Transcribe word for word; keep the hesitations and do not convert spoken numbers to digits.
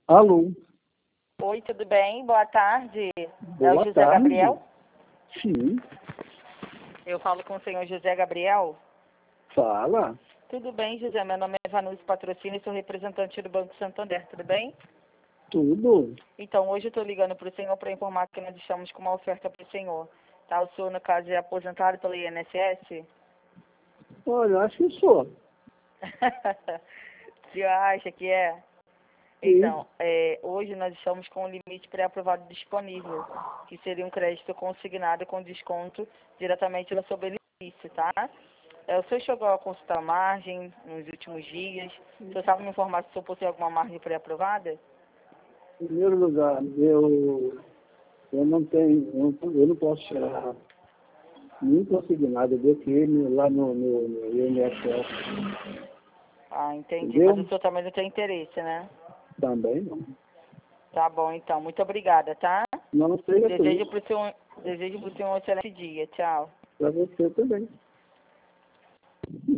Alô? Oi, tudo bem? Boa tarde. Boa é o José tarde. Gabriel? Sim, Eu falo com o senhor José Gabriel. fala. Tudo bem, José? Meu nome é Vanucci Patrocínio e sou representante do Banco Santander, tudo bem? Tudo. Então, hoje eu estou ligando para o senhor para informar que nós estamos com uma oferta para o senhor. Tá? O senhor, no caso, é aposentado pela I N S S? Olha, acho que sou. O senhor acha que é? Então, é, hoje nós estamos com um limite pré-aprovado disponível, que seria um crédito consignado com desconto diretamente no seu benefício, tá? É, o senhor chegou a consultar a margem nos últimos dias? O senhor sabe me informar se o senhor possui alguma margem pré-aprovada? Em primeiro lugar, eu, eu não tenho, eu não, eu não posso tirar nem consignado do que lá no, no, no I N S S. Ah, entendi. Entendeu? Mas o senhor também não tem interesse, né? Também não. Tá bom, então. Muito obrigada, tá? Não seja por Desejo isso. para o senhor, desejo pro senhor um excelente dia. Tchau. Para você também.